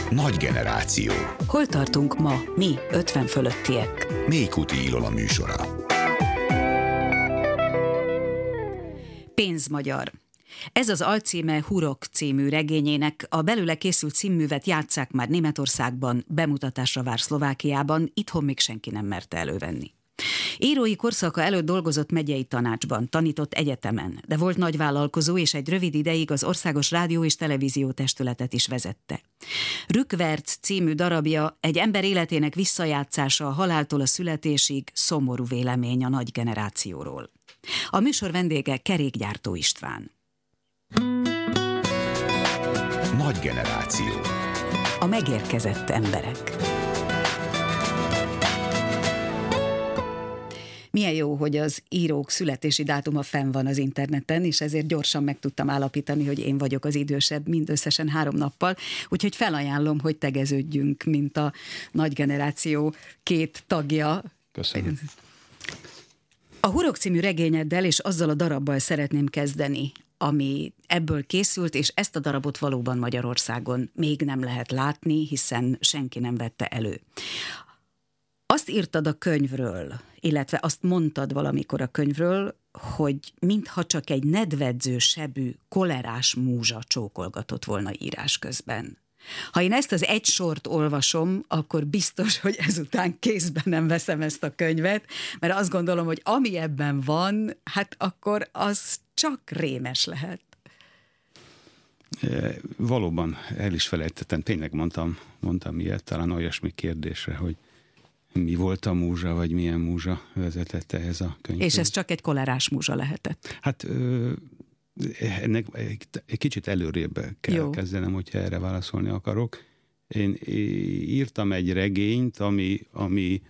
Nagy generáció. Hol tartunk ma, mi 50 fölöttiek? Mélykuti Ilona műsora. Pénzmagyar. Ez az alcíme Hurok című regényének, a belőle készült színművet játsszák már Németországban, bemutatásra vár Szlovákiában, itthon még senki nem merte elővenni. Írói korszaka előtt dolgozott megyei tanácsban, tanított egyetemen, de volt nagyvállalkozó, és egy rövid ideig az Országos Rádió és Televízió Testületet is vezette. Rückwärts című darabja egy ember életének visszajátszása a haláltól a születésig, szomorú vélemény a nagy generációról. A műsor vendége Kerékgyártó István. Nagy generáció. A megérkezett emberek. Milyen jó, hogy az írók születési dátuma fenn van az interneten, és ezért gyorsan meg tudtam állapítani, hogy én vagyok az idősebb, mindösszesen 3 nappal, úgyhogy felajánlom, hogy tegeződjünk, mint a nagy generáció 2 tagja. Köszönöm. A Hurok című regényeddel és azzal a darabbal szeretném kezdeni, ami ebből készült, és ezt a darabot valóban Magyarországon még nem lehet látni, hiszen senki nem vette elő. Azt írtad a könyvről, illetve azt mondtad valamikor a könyvről, hogy mintha csak egy nedvedző sebű, kolerás múzsa csókolgatott volna írás közben. Ha én ezt az egy sort olvasom, akkor biztos, hogy ezután kézbe nem veszem ezt a könyvet, mert azt gondolom, hogy ami ebben van, hát akkor az csak rémes lehet. Valóban el is felejtettem, tényleg mondtam ilyet, talán olyasmi kérdésre, hogy mi volt a múzsa, vagy milyen múzsa vezetett ehhez a könyvhez. És ez csak egy kolerás múzsa lehetett. Hát ennek egy kicsit előrébb kell kezdenem, hogyha erre válaszolni akarok. Én írtam egy regényt, ami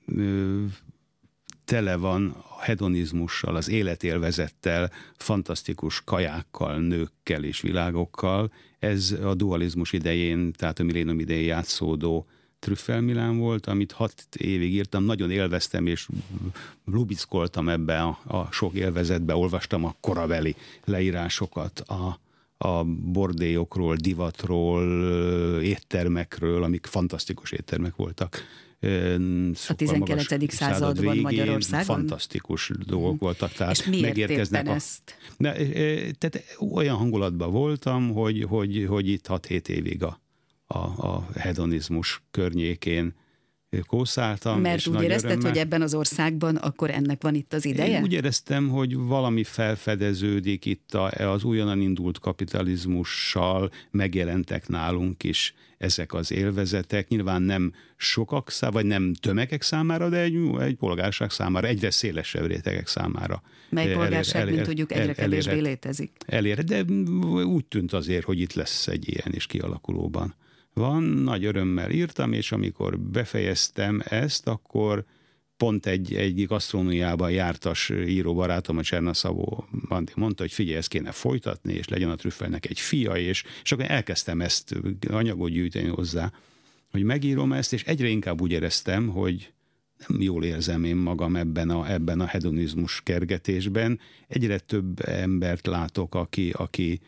tele van a hedonizmussal, az életélvezettel, fantasztikus kajákkal, nőkkel és világokkal. Ez a dualizmus idején, tehát a millénium idején játszódó Trüffel Milán volt, amit 6 évig írtam, nagyon élveztem, és lubickoltam ebbe a sok élvezetbe, olvastam a korabeli leírásokat, a bordélyokról, divatról, éttermekről, amik fantasztikus éttermek voltak. A 19. században végén Magyarországon? Fantasztikus dolgok voltak. Tehát és miért éppen ezt? Tehát olyan hangulatban voltam, hogy itt 6-7 évig a hedonizmus környékén kószáltam. Mert úgy érezted, hogy ebben az országban akkor ennek van itt az ideje? Én úgy éreztem, hogy valami felfedeződik itt az újonnan indult kapitalizmussal, megjelentek nálunk is ezek az élvezetek. Nyilván nem sokak vagy nem tömegek számára, de egy polgárság számára, egyre szélesebb rétegek számára. Mely polgárság, mint tudjuk, egyre kevésbé létezik. De úgy tűnt azért, hogy itt lesz egy ilyen is kialakulóban. Van, nagy örömmel írtam, és amikor befejeztem ezt, akkor pont egy gasztronómiában jártas íróbarátom, a Csernaszavó Bandi mondta, hogy figyelj, ezt kéne folytatni, és legyen a Trüffelnek egy fia, és akkor elkezdtem ezt anyagot gyűjteni hozzá, hogy megírom ezt, és egyre inkább úgy éreztem, hogy nem jól érzem én magam ebben a hedonizmus kergetésben. Egyre több embert látok, aki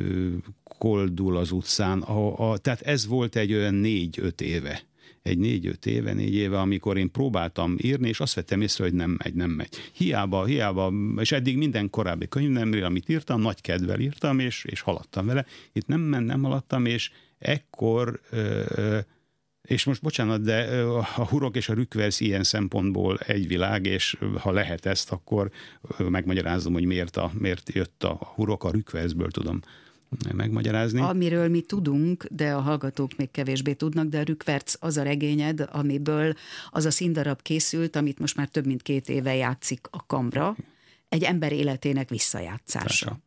koldul az utcán. Tehát ez volt egy olyan 4-5 éve. Egy 4 éve, amikor én próbáltam írni, és azt vettem észre, hogy nem megy. Hiába, és eddig minden korábbi könyvemről, amit írtam, nagy kedvel írtam, és haladtam vele. Itt nem haladtam, és ekkor, és most bocsánat, de a Hurok és a Rückwärts ilyen szempontból egy világ, és ha lehet ezt, akkor megmagyarázom, hogy miért jött a Hurok, a Rückwärtsből tudom megmagyarázni. Amiről mi tudunk, de a hallgatók még kevésbé tudnak, de a Rückwärts az a regényed, amiből az a színdarab készült, amit most már több mint 2 éve játszik a Kamra, egy ember életének visszajátszása.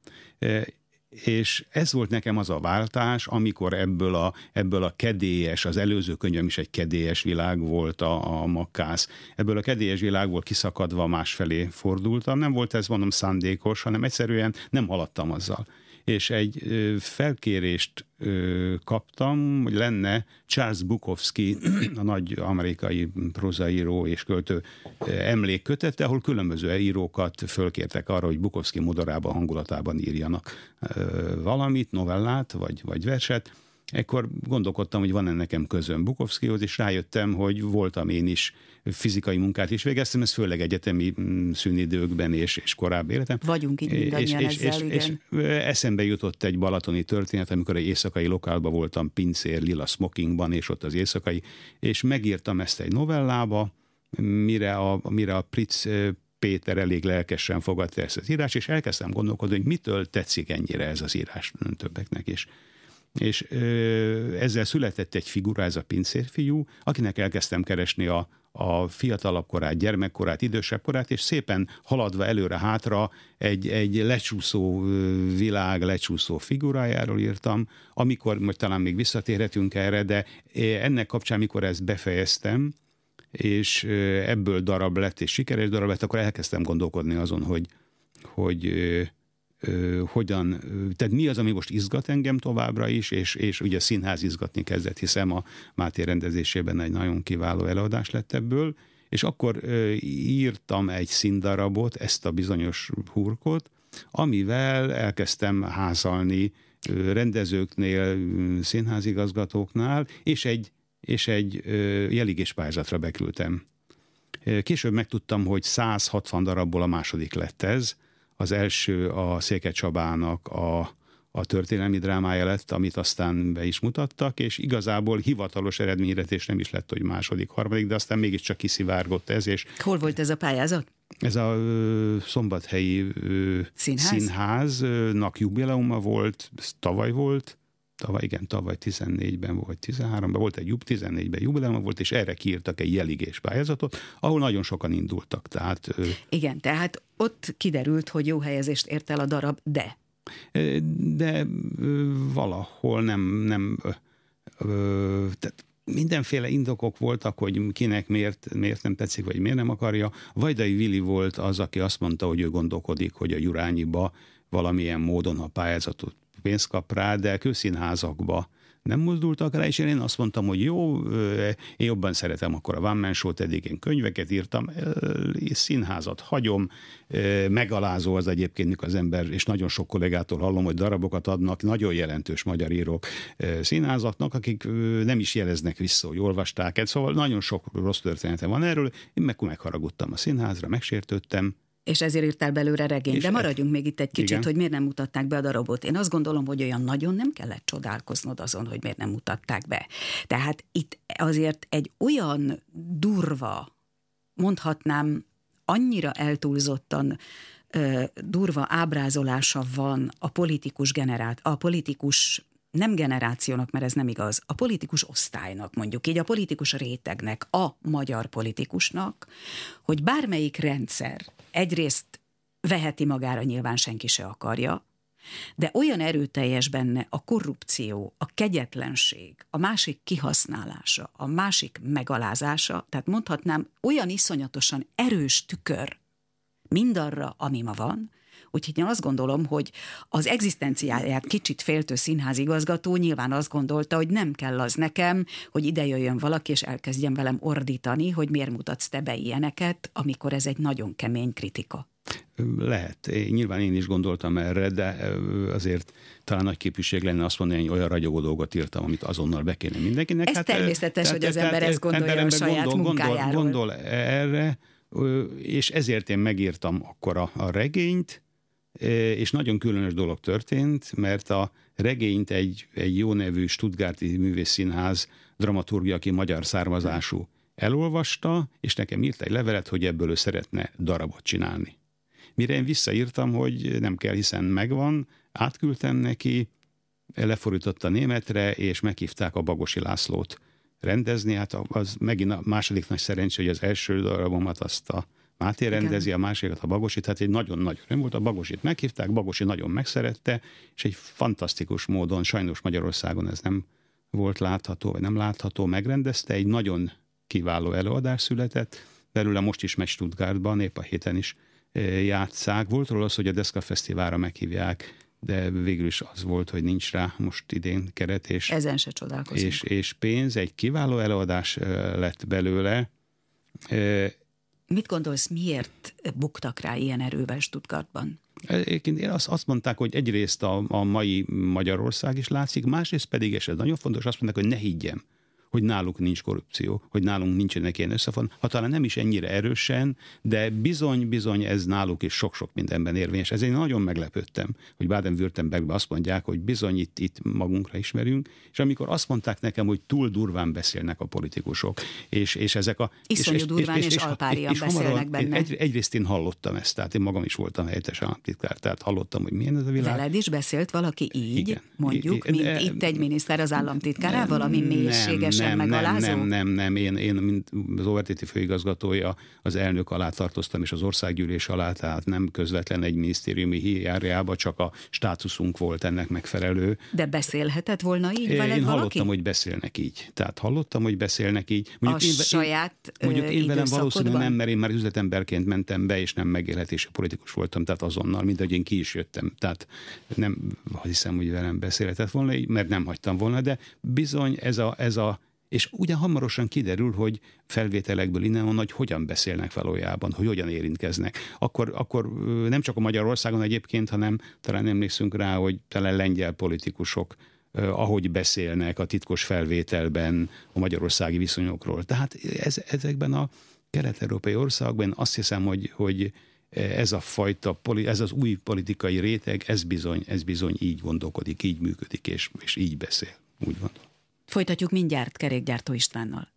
És ez volt nekem az a váltás, amikor ebből a kedélyes, az előző könyvem is egy kedélyes világ volt, a Makkász. Ebből a kedélyes világból kiszakadva másfelé fordultam. Nem volt ez, mondom, szándékos, hanem egyszerűen nem haladtam azzal. És egy felkérést kaptam, hogy lenne Charles Bukowski, a nagy amerikai prózaíró és költő emlékkötete, ahol különböző írókat fölkértek arra, hogy Bukowski modorában, hangulatában írjanak valamit, novellát vagy verset, Ekkor gondolkodtam, hogy van-e nekem közöm Bukowskihoz, és rájöttem, hogy voltam én is, fizikai munkát is végeztem, ez főleg egyetemi szünidőkben és korábbi életem. Vagyunk így mindannyian ezzel, igen. És eszembe jutott egy balatoni történet, amikor egy éjszakai lokálban voltam, pincér, lila smokingban, és ott az éjszakai, és megírtam ezt egy novellába, mire a Pritz Péter elég lelkesen fogadta ezt az írást, és elkezdtem gondolkodni, hogy mitől tetszik ennyire ez az írás többeknek is. És ezzel született egy figura, ez a pincérfiú, akinek elkezdtem keresni a fiatalabb korát, gyermekkorát, idősebb korát, és szépen haladva előre-hátra egy lecsúszó világ, lecsúszó figurájáról írtam, amikor, majd talán még visszatérhetünk erre, de ennek kapcsán, mikor ezt befejeztem, és ebből darab lett, és sikeres darab lett, akkor elkezdtem gondolkodni azon, hogy hogyan, tehát mi az, ami most izgat engem továbbra is, és ugye színház izgatni kezdett, hiszem a Máté rendezésében egy nagyon kiváló előadás lett ebből, és akkor írtam egy színdarabot, ezt a bizonyos hurkot, amivel elkezdtem házalni rendezőknél, színházigazgatóknál, és egy jeligés pályázatra beküldtem. Később megtudtam, hogy 160 darabból a második lett ez. Az első a Székely Csabának a történelmi drámája lett, amit aztán be is mutattak, és igazából hivatalos eredményhirdetés nem is lett, hogy második, harmadik, de aztán mégiscsak kiszivárgott ez. És hol volt ez a pályázat? Ez a szombathelyi színháznak jubileuma volt, ez tavaly volt, tavaly 14-ben vagy 13-ben volt egy 14-ben jubileuma volt, és erre kiírtak egy jeligés pályázatot, ahol nagyon sokan indultak. Igen, tehát ott kiderült, hogy jó helyezést ért el a darab, de valahol nem tehát mindenféle indokok voltak, hogy kinek miért nem tetszik, vagy miért nem akarja. Vajdai Vili volt az, aki azt mondta, hogy ő gondolkodik, hogy a Jurányiba valamilyen módon a pályázatot pénzt kap rá, de közszínházakba nem mozdultak rá, és én azt mondtam, hogy jó, én jobban szeretem akkor a One Man Show-t, eddig én könyveket írtam, színházat hagyom, megalázó az egyébként, mikor az ember, és nagyon sok kollégától hallom, hogy darabokat adnak nagyon jelentős magyar írók színházaknak, akik nem is jeleznek vissza, hogy olvasták ezt, szóval nagyon sok rossz története van erről, én megharagudtam a színházra, megsértődtem. És ezért írtál belőle regényt. De maradjunk még itt egy kicsit, igen, hogy miért nem mutatták be a darabot. Én azt gondolom, hogy olyan nagyon nem kellett csodálkoznod azon, hogy miért nem mutatták be. Tehát itt azért egy olyan durva, mondhatnám, annyira eltúlzottan durva ábrázolása van a politikus nem generációnak, mert ez nem igaz, a politikus osztálynak, mondjuk így, a politikus rétegnek, a magyar politikusnak, hogy bármelyik rendszer egyrészt veheti magára, nyilván senki se akarja, de olyan erőteljes benne a korrupció, a kegyetlenség, a másik kihasználása, a másik megalázása, tehát mondhatnám, olyan iszonyatosan erős tükör mindarra, ami ma van. Úgyhogy én azt gondolom, hogy az egzisztenciáját kicsit féltő színházigazgató nyilván azt gondolta, hogy nem kell az nekem, hogy ide jöjjön valaki, és elkezdjen velem ordítani, hogy miért mutatsz te be ilyeneket, amikor ez egy nagyon kemény kritika. Lehet. Nyilván én is gondoltam erre, de azért talán nagy képűség lenne azt mondani, hogy olyan ragyogó dolgot írtam, amit azonnal be kéne mindenkinek. Ez természetes, hogy az ember ezt gondolja a saját munkájáról. Gondol erre, és ezért én megírtam akkor a regényt, és nagyon különös dolog történt, mert a regényt egy jó nevű stuttgarti művészszínház dramaturgia, aki magyar származású, elolvasta, és nekem írt egy levelet, hogy ebből ő szeretne darabot csinálni. Mire én visszaírtam, hogy nem kell, hiszen megvan, átküldtem neki, lefordította németre, és meghívták a Bagosi Lászlót rendezni. Hát az megint a második nagy szerencsé, hogy az első darabomat azt a Máté rendezi, a másikat a Bagosi, tehát egy nagyon-nagyon öröm volt. A Bagosit meghívták, Bagosi nagyon megszerette, és egy fantasztikus módon, sajnos Magyarországon ez nem volt látható, vagy nem látható, megrendezte, egy nagyon kiváló előadás született, belőle most is megy Stuttgartban, épp a héten is játsszák. Volt róla az, hogy a Deszka Fesztiválra meghívják, de végül is az volt, hogy nincs rá most idén keret, és, ezen se csodálkozunk. És pénz, egy kiváló előadás lett belőle. Mit gondolsz, miért buktak rá ilyen erővel Stuttgartban? Azt mondták, hogy egyrészt a mai Magyarország is látszik, másrészt pedig, és ez nagyon fontos, azt mondták, hogy ne higgyem, hogy náluk nincs korrupció, hogy nálunk nincsenek ilyen összefon. Ha talán nem is ennyire erősen, de bizony ez náluk is sok-sok mindenben érvényes. Ezért nagyon meglepődtem, hogy Baden-Württembergben azt mondják, hogy bizony itt magunkra ismerünk, és amikor azt mondták nekem, hogy túl durván beszélnek a politikusok, és ezek a... Iszonyú durván és alpárian beszélnek benne. Egyrészt én hallottam ezt, tehát én magam is voltam helyettes államtitkár, tehát hallottam, hogy milyen ez a világ. Veled is beszélt valaki így, igen, mondjuk, mint itt egy miniszter az államtitkárával, ami mélységesen megalázó? Nem. Én mint az ORTT főigazgatója az elnök alá tartoztam, és az országgyűlés alá, tehát nem közvetlen egy minisztériumi hierarchiába, csak a státuszunk volt ennek megfelelő. De beszélhetett volna így veled valaki? Én hallottam, hogy beszélnek így. Tehát hallottam, hogy beszélnek így. Mondjuk én velem valószínűleg nem, mert én már üzletemberként mentem be, és nem megélhetési politikus voltam, tehát azonnal, mint ahogy én ki is jöttem. Tehát nem hiszem, hogy velem beszélhetett volna, mert nem hagytam volna, de bizony ez a és ugyan hamarosan kiderül, hogy felvételekből innen hogy hogyan beszélnek valójában, hogy hogyan érintkeznek. Akkor nem csak a Magyarországon egyébként, hanem talán emlékszünk rá, hogy talán lengyel politikusok ahogy beszélnek a titkos felvételben a magyarországi viszonyokról. Tehát ezekben a kelet-európai országokban azt hiszem, hogy ez a fajta, ez az új politikai réteg, ez bizony így gondolkodik, így működik, és így beszél. Úgy van. Folytatjuk mindjárt Kerékgyártó Istvánnal.